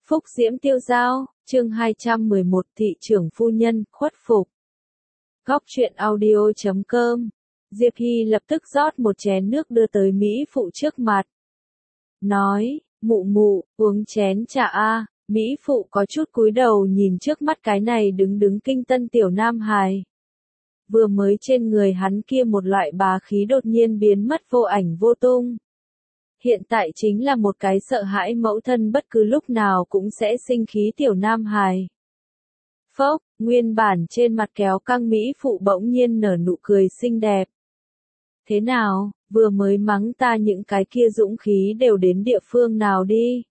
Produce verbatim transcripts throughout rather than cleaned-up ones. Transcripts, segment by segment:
Phúc diễm tiêu dao, chương hai trăm mười một thị trưởng phu nhân, khuất phục. Góc truyện audio chấm com. Diệp Hy lập tức rót một chén nước đưa tới Mỹ Phụ trước mặt. Nói, mụ mụ, uống chén trà a. Mỹ Phụ có chút cúi đầu nhìn trước mắt cái này đứng đứng kinh tân tiểu nam hài. Vừa mới trên người hắn kia một loại bá khí đột nhiên biến mất vô ảnh vô tung. Hiện tại chính là một cái sợ hãi mẫu thân bất cứ lúc nào cũng sẽ sinh khí tiểu nam hài. Phốc, nguyên bản trên mặt kéo căng Mỹ Phụ bỗng nhiên nở nụ cười xinh đẹp. Thế nào, vừa mới mắng ta những cái kia dũng khí đều đến địa phương nào đi.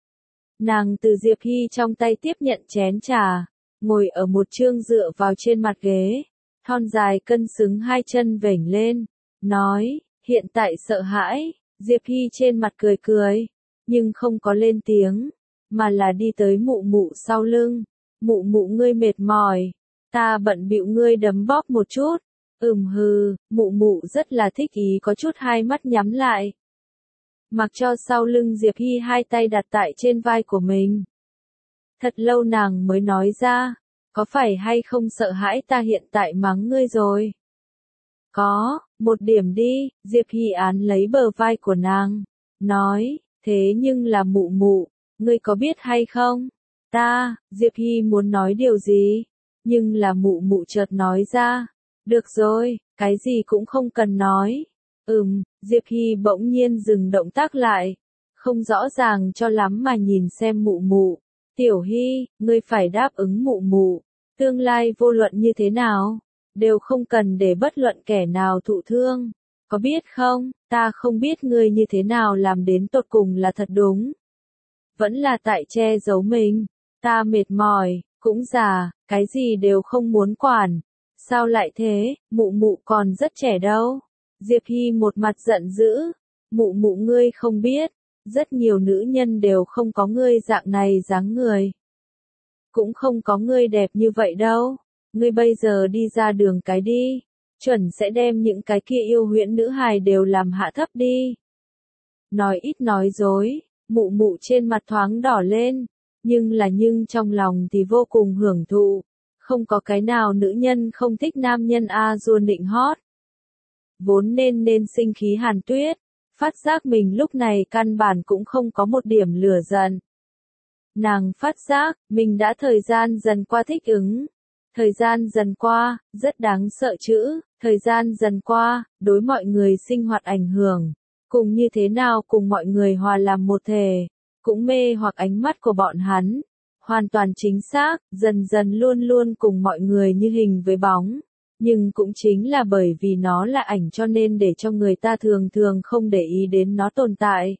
Nàng từ Diệp Hy trong tay tiếp nhận chén trà, ngồi ở một chương dựa vào trên mặt ghế, thon dài cân xứng hai chân vểnh lên, nói, hiện tại sợ hãi. Diệp Hy trên mặt cười cười, nhưng không có lên tiếng, mà là đi tới mụ mụ sau lưng. Mụ mụ ngươi mệt mỏi, ta bận bịu ngươi đấm bóp một chút. Ừm hừ, mụ mụ rất là thích ý có chút hai mắt nhắm lại. Mặc cho sau lưng Diệp Hy hai tay đặt tại trên vai của mình. Thật lâu nàng mới nói ra, có phải hay không sợ hãi ta hiện tại mắng ngươi rồi? Có, một điểm đi, Diệp Hy án lấy bờ vai của nàng, nói, thế nhưng là mụ mụ, ngươi có biết hay không? Ta, Diệp Hy muốn nói điều gì, nhưng là mụ mụ chợt nói ra, được rồi, cái gì cũng không cần nói. Ừm, Diệp Hy bỗng nhiên dừng động tác lại, không rõ ràng cho lắm mà nhìn xem mụ mụ, Tiểu Hy, ngươi phải đáp ứng mụ mụ, tương lai vô luận như thế nào, đều không cần để bất luận kẻ nào thụ thương, có biết không, ta không biết ngươi như thế nào làm đến tột cùng là thật đúng. Vẫn là tại che giấu mình, ta mệt mỏi, cũng già, cái gì đều không muốn quản. Sao lại thế, mụ mụ còn rất trẻ đâu. Diệp Hy một mặt giận dữ, mụ mụ ngươi không biết, rất nhiều nữ nhân đều không có ngươi dạng này dáng người. Cũng không có ngươi đẹp như vậy đâu. Ngươi bây giờ đi ra đường cái đi, chuẩn sẽ đem những cái kia yêu huyễn nữ hài đều làm hạ thấp đi. Nói ít nói dối, mụ mụ trên mặt thoáng đỏ lên, nhưng là nhưng trong lòng thì vô cùng hưởng thụ. Không có cái nào nữ nhân không thích nam nhân a dua nịnh hót. Vốn nên nên sinh khí Hàn Tuyết, phát giác mình lúc này căn bản cũng không có một điểm lửa giận. Nàng phát giác, mình đã thời gian dần qua thích ứng. Thời gian dần qua, rất đáng sợ chữ, thời gian dần qua, đối mọi người sinh hoạt ảnh hưởng, cùng như thế nào cùng mọi người hòa làm một thể, cũng mê hoặc ánh mắt của bọn hắn, hoàn toàn chính xác, dần dần luôn luôn cùng mọi người như hình với bóng, nhưng cũng chính là bởi vì nó là ảnh cho nên để cho người ta thường thường không để ý đến nó tồn tại.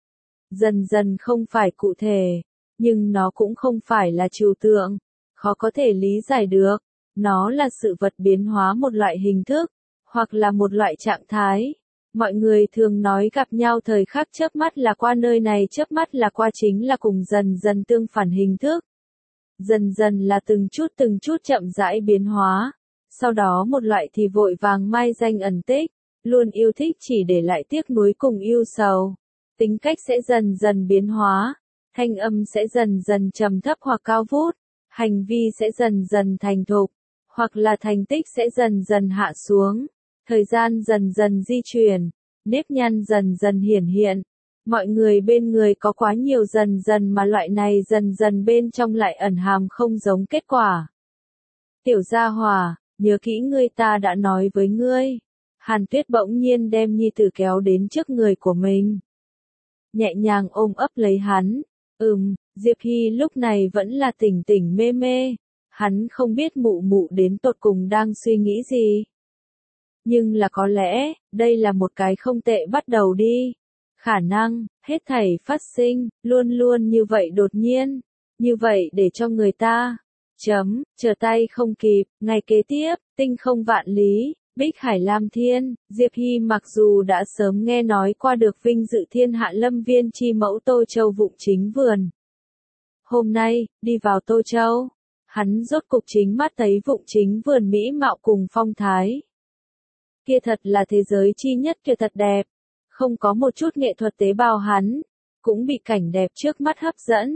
Dần dần không phải cụ thể, nhưng nó cũng không phải là trừu tượng. Khó có thể lý giải được, nó là sự vật biến hóa một loại hình thức, hoặc là một loại trạng thái. Mọi người thường nói gặp nhau thời khắc chớp mắt là qua nơi này chớp mắt là qua chính là cùng dần dần tương phản hình thức. Dần dần là từng chút từng chút chậm rãi biến hóa, sau đó một loại thì vội vàng mai danh ẩn tích, luôn yêu thích chỉ để lại tiếc nuối cùng yêu sầu. Tính cách sẽ dần dần biến hóa, thanh âm sẽ dần dần trầm thấp hoặc cao vút. Hành vi sẽ dần dần thành thục, hoặc là thành tích sẽ dần dần hạ xuống, thời gian dần dần di chuyển, nếp nhăn dần dần hiển hiện, mọi người bên người có quá nhiều dần dần mà loại này dần dần bên trong lại ẩn hàm không giống kết quả. Tiểu gia hòa, nhớ kỹ ngươi ta đã nói với ngươi. Hàn Tuyết bỗng nhiên đem nhi tử kéo đến trước người của mình. Nhẹ nhàng ôm ấp lấy hắn, ừm. Diệp Hy lúc này vẫn là tỉnh tỉnh mê mê, hắn không biết mụ mụ đến tột cùng đang suy nghĩ gì. Nhưng là có lẽ, đây là một cái không tệ bắt đầu đi. Khả năng, hết thảy phát sinh, luôn luôn như vậy đột nhiên, như vậy để cho người ta, chấm, chờ tay không kịp, ngày kế tiếp, tinh không vạn lý. Bích Hải Lam Thiên, Diệp Hy mặc dù đã sớm nghe nói qua được vinh dự thiên hạ lâm viên chi mẫu Tô Châu Vụng Chính Vườn. Hôm nay, đi vào Tô Châu, hắn rốt cục chính mắt thấy Vụng Chính Vườn mỹ mạo cùng phong thái. Kia thật là thế giới chi nhất kia thật đẹp, không có một chút nghệ thuật tế bào hắn, cũng bị cảnh đẹp trước mắt hấp dẫn,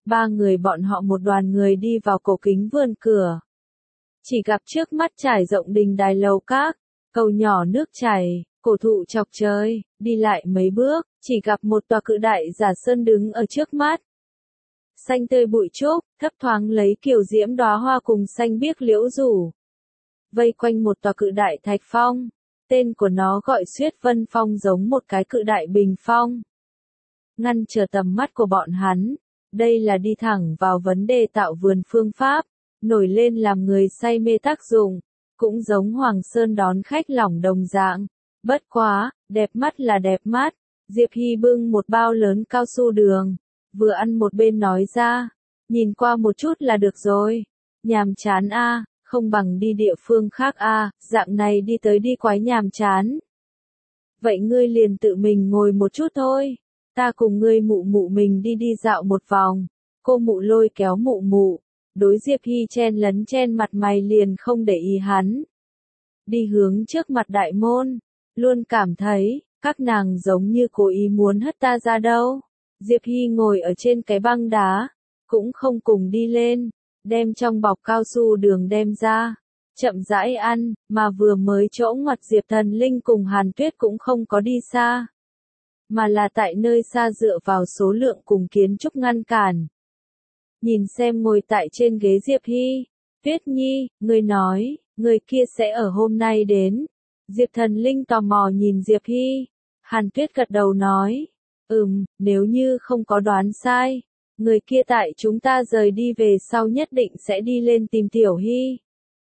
ba người bọn họ một đoàn người đi vào cổ kính vườn cửa. Chỉ gặp trước mắt trải rộng đình đài lầu các, cầu nhỏ nước chảy, cổ thụ chọc trời, đi lại mấy bước, chỉ gặp một tòa cự đại giả sơn đứng ở trước mắt. Xanh tươi bụi trúc, thấp thoáng lấy kiều diễm đóa hoa cùng xanh biếc liễu rủ. Vây quanh một tòa cự đại thạch phong, tên của nó gọi Xuyết Vân Phong, giống một cái cự đại bình phong. Ngăn trở tầm mắt của bọn hắn, đây là đi thẳng vào vấn đề tạo vườn phương pháp, nổi lên làm người say mê tác dụng, cũng giống Hoàng Sơn đón khách lỏng đồng dạng. Bất quá, đẹp mắt là đẹp mắt, Diệp Hy bưng một bao lớn cao su đường, vừa ăn một bên nói ra, nhìn qua một chút là được rồi, nhàm chán a, không bằng đi địa phương khác a, dạng này đi tới đi quái nhàm chán. Vậy ngươi liền tự mình ngồi một chút thôi, ta cùng ngươi mụ mụ mình đi đi dạo một vòng. Cô mụ lôi kéo mụ mụ, đối Diệp Hy chen lấn chen mặt mày liền không để ý hắn. Đi hướng trước mặt đại môn, luôn cảm thấy, các nàng giống như cố ý muốn hất ta ra đâu. Diệp Hy ngồi ở trên cái băng đá, cũng không cùng đi lên, đem trong bọc cao su đường đem ra, chậm rãi ăn, mà vừa mới chỗ ngoặt Diệp Thần Linh cùng Hàn Tuyết cũng không có đi xa, mà là tại nơi xa dựa vào số lượng cùng kiến trúc ngăn cản. Nhìn xem ngồi tại trên ghế Diệp Hy, Tuyết Nhi, người nói, người kia sẽ ở hôm nay đến. Diệp Thần Linh tò mò nhìn Diệp Hy, Hàn Tuyết gật đầu nói, ừm, nếu như không có đoán sai, người kia tại chúng ta rời đi về sau nhất định sẽ đi lên tìm Tiểu Hy.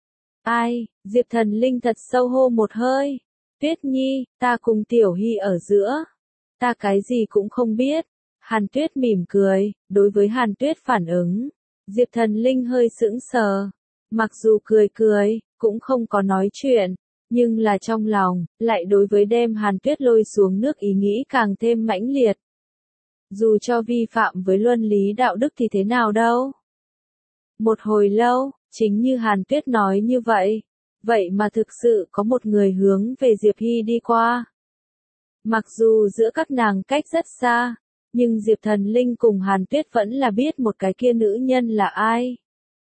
Ai, Diệp Thần Linh thật sâu hô một hơi, Tuyết Nhi, ta cùng Tiểu Hy ở giữa, ta cái gì cũng không biết. Hàn Tuyết mỉm cười, đối với Hàn Tuyết phản ứng, Diệp Thần Linh hơi sững sờ, mặc dù cười cười, cũng không có nói chuyện, nhưng là trong lòng, lại đối với đem Hàn Tuyết lôi xuống nước ý nghĩ càng thêm mãnh liệt. Dù cho vi phạm với luân lý đạo đức thì thế nào đâu. Một hồi lâu, chính như Hàn Tuyết nói như vậy, vậy mà thực sự có một người hướng về Diệp Hy đi qua. Mặc dù giữa các nàng cách rất xa, nhưng Diệp Thần Linh cùng Hàn Tuyết vẫn là biết một cái kia nữ nhân là ai.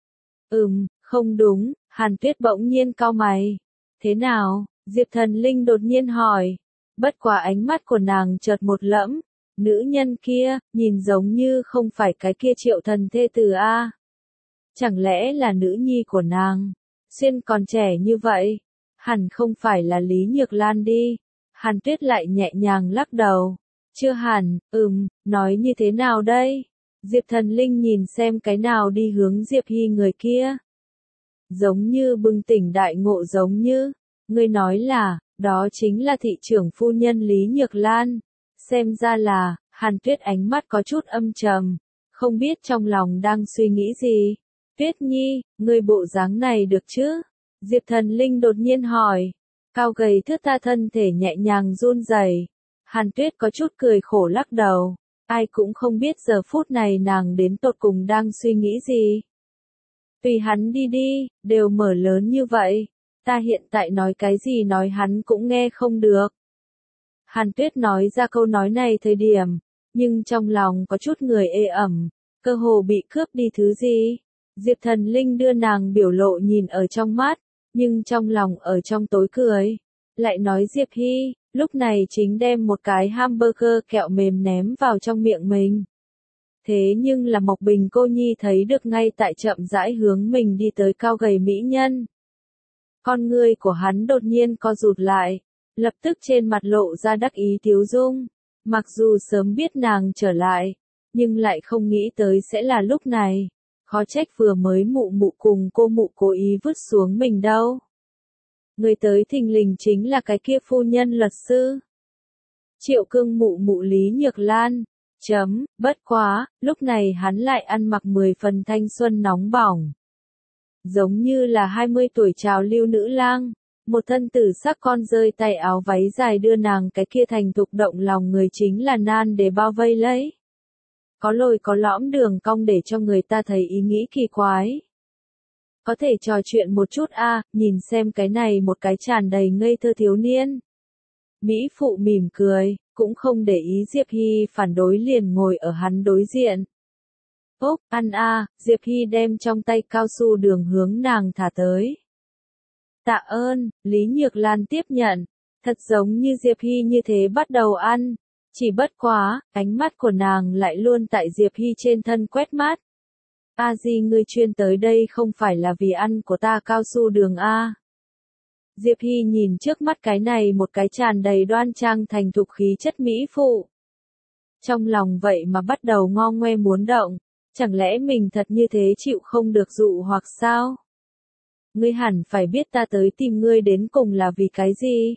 Ừm, không đúng, Hàn Tuyết bỗng nhiên cau mày. Thế nào? Diệp Thần Linh đột nhiên hỏi. Bất quá ánh mắt của nàng chợt một lẫm. Nữ nhân kia, nhìn giống như không phải cái kia Triệu Thần thê tử a. Chẳng lẽ là nữ nhi của nàng? Xuyên còn trẻ như vậy, hẳn không phải là Lý Nhược Lan đi. Hàn Tuyết lại nhẹ nhàng lắc đầu. Chưa hẳn, ừm, nói như thế nào đây? Diệp Thần Linh nhìn xem cái nào đi hướng Diệp Hy người kia. Giống như bừng tỉnh đại ngộ, giống như, ngươi nói là, đó chính là thị trưởng phu nhân Lý Nhược Lan. Xem ra là, Hàn Tuyết ánh mắt có chút âm trầm, không biết trong lòng đang suy nghĩ gì. Tuyết Nhi, ngươi bộ dáng này được chứ? Diệp Thần Linh đột nhiên hỏi. Cao gầy thướt tha thân thể nhẹ nhàng run rẩy. Hàn Tuyết có chút cười khổ lắc đầu, ai cũng không biết giờ phút này nàng đến tột cùng đang suy nghĩ gì. Tùy hắn đi đi, đều mở lớn như vậy, ta hiện tại nói cái gì nói hắn cũng nghe không được. Hàn Tuyết nói ra câu nói này thời điểm, nhưng trong lòng có chút người ê ẩm, cơ hồ bị cướp đi thứ gì. Diệp Thần Linh đưa nàng biểu lộ nhìn ở trong mắt, nhưng trong lòng ở trong tối cười, lại nói Diệp Hy, lúc này chính đem một cái hamburger kẹo mềm ném vào trong miệng mình. Thế nhưng là Mộc Bình cô nhi thấy được ngay tại chậm rãi hướng mình đi tới cao gầy mỹ nhân. Con ngươi của hắn đột nhiên co rụt lại, lập tức trên mặt lộ ra đắc ý tiếu dung. Mặc dù sớm biết nàng trở lại, nhưng lại không nghĩ tới sẽ là lúc này. Khó trách vừa mới mụ mụ cùng cô mụ cố ý vứt xuống mình đâu. Người tới thình lình chính là cái kia phu nhân luật sư. Triệu Cương mụ mụ Lý Nhược Lan. Chấm, bất quá, lúc này hắn lại ăn mặc mười phần thanh xuân nóng bỏng. Giống như là hai mươi tuổi trào lưu nữ lang, một thân tử sắc con rơi tay áo váy dài đưa nàng cái kia thành thục động lòng người chính là nan để bao vây lấy. Có lồi có lõm đường cong để cho người ta thấy ý nghĩ kỳ quái. Có thể trò chuyện một chút a, à, nhìn xem cái này một cái tràn đầy ngây thơ thiếu niên. Mỹ phụ mỉm cười, cũng không để ý Diệp Hy phản đối liền ngồi ở hắn đối diện. Úc, ăn a, Diệp Hy đem trong tay cao su đường hướng nàng thả tới. Tạ ơn, Lý Nhược Lan tiếp nhận, thật giống như Diệp Hy như thế bắt đầu ăn. Chỉ bất quá, ánh mắt của nàng lại luôn tại Diệp Hy trên thân quét mát. A Di ngươi chuyên tới đây không phải là vì ăn của ta cao su đường a. Diệp Hy nhìn trước mắt cái này một cái tràn đầy đoan trang thành thục khí chất mỹ phụ. Trong lòng vậy mà bắt đầu ngo ngoe muốn động, chẳng lẽ mình thật như thế chịu không được dụ hoặc sao? Ngươi hẳn phải biết ta tới tìm ngươi đến cùng là vì cái gì?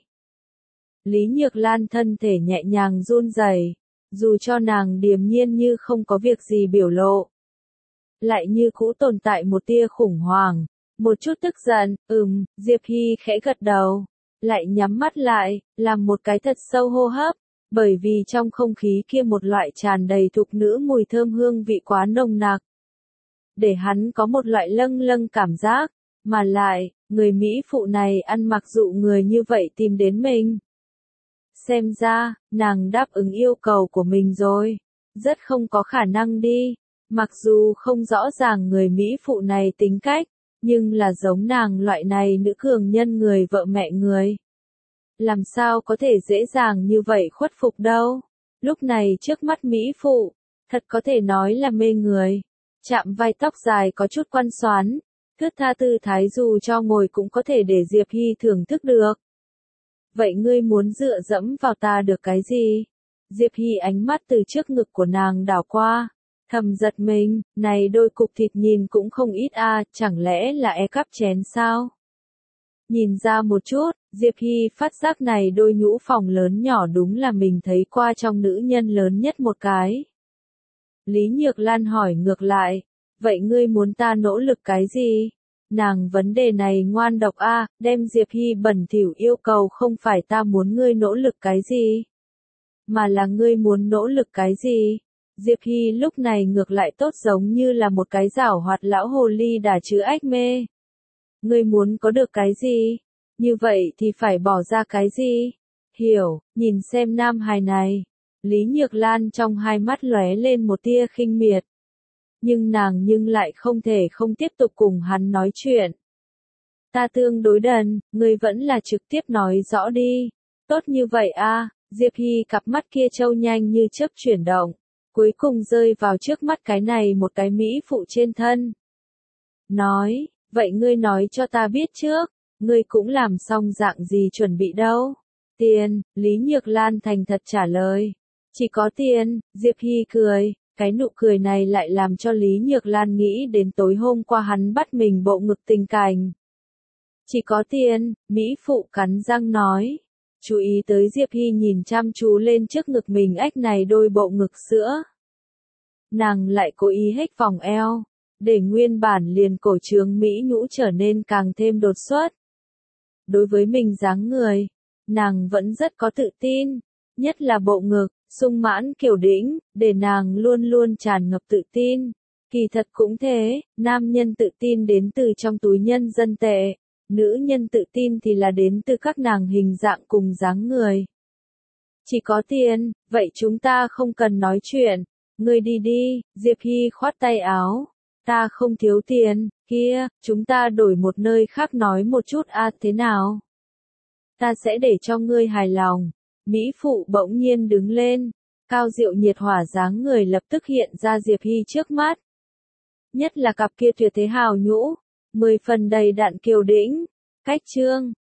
Lý Nhược Lan thân thể nhẹ nhàng run rẩy, dù cho nàng điềm nhiên như không có việc gì biểu lộ. Lại như cũ tồn tại một tia khủng hoảng, một chút tức giận, ừm, Diệp Hy khẽ gật đầu, lại nhắm mắt lại, làm một cái thật sâu hô hấp, bởi vì trong không khí kia một loại tràn đầy thục nữ mùi thơm hương vị quá nồng nặc. Để hắn có một loại lâng lâng cảm giác, mà lại, người Mỹ phụ này ăn mặc dụ người như vậy tìm đến mình. Xem ra, nàng đáp ứng yêu cầu của mình rồi, rất không có khả năng đi, mặc dù không rõ ràng người Mỹ phụ này tính cách, nhưng là giống nàng loại này nữ cường nhân người vợ mẹ người. Làm sao có thể dễ dàng như vậy khuất phục đâu, lúc này trước mắt Mỹ phụ, thật có thể nói là mê người, chạm vai tóc dài có chút quan xoắn, thướt tha tư thái dù cho ngồi cũng có thể để Diệp Hy thưởng thức được. Vậy ngươi muốn dựa dẫm vào ta được cái gì? Diệp Hy ánh mắt từ trước ngực của nàng đảo qua, thầm giật mình, này đôi cục thịt nhìn cũng không ít a, chẳng lẽ là e cắp chén sao? Nhìn ra một chút, Diệp Hy phát giác này đôi nhũ phòng lớn nhỏ đúng là mình thấy qua trong nữ nhân lớn nhất một cái. Lý Nhược Lan hỏi ngược lại, vậy ngươi muốn ta nỗ lực cái gì? Nàng vấn đề này ngoan độc a, đem Diệp Hy bẩn thỉu yêu cầu không phải ta muốn ngươi nỗ lực cái gì, mà là ngươi muốn nỗ lực cái gì? Diệp Hy lúc này ngược lại tốt giống như là một cái giảo hoạt lão hồ ly đả chứa ếch mê. Ngươi muốn có được cái gì? Như vậy thì phải bỏ ra cái gì? Hiểu, nhìn xem nam hài này. Lý Nhược Lan trong hai mắt lóe lên một tia khinh miệt. Nhưng nàng nhưng lại không thể không tiếp tục cùng hắn nói chuyện. Ta tương đối đần, ngươi vẫn là trực tiếp nói rõ đi. Tốt như vậy a, Diệp Hy cặp mắt kia trâu nhanh như chớp chuyển động, cuối cùng rơi vào trước mắt cái này một cái mỹ phụ trên thân. Nói, vậy ngươi nói cho ta biết trước, ngươi cũng làm xong dạng gì chuẩn bị đâu? Tiền, Lý Nhược Lan thành thật trả lời. Chỉ có tiền, Diệp Hy cười. Cái nụ cười này lại làm cho Lý Nhược Lan nghĩ đến tối hôm qua hắn bắt mình bộ ngực tình cảnh. Chỉ có tiền, Mỹ phụ cắn răng nói. Chú ý tới Diệp Hy nhìn chăm chú lên trước ngực mình ếch này đôi bộ ngực sữa. Nàng lại cố ý hết vòng eo, để nguyên bản liền cổ trướng Mỹ nhũ trở nên càng thêm đột xuất. Đối với mình dáng người, nàng vẫn rất có tự tin, nhất là bộ ngực. Sung mãn kiểu đĩnh, để nàng luôn luôn tràn ngập tự tin. Kỳ thật cũng thế, nam nhân tự tin đến từ trong túi nhân dân tệ, nữ nhân tự tin thì là đến từ các nàng hình dạng cùng dáng người. Chỉ có tiền, vậy chúng ta không cần nói chuyện, ngươi đi đi, Diệp Hy khoát tay áo. Ta không thiếu tiền, kia, chúng ta đổi một nơi khác nói một chút a, thế nào? Ta sẽ để cho ngươi hài lòng. Mỹ phụ bỗng nhiên đứng lên, cao diệu nhiệt hỏa dáng người lập tức hiện ra Diệp Hy trước mắt. Nhất là cặp kia tuyệt thế hào nhũ, mười phần đầy đặn kiều đĩnh, cách trương,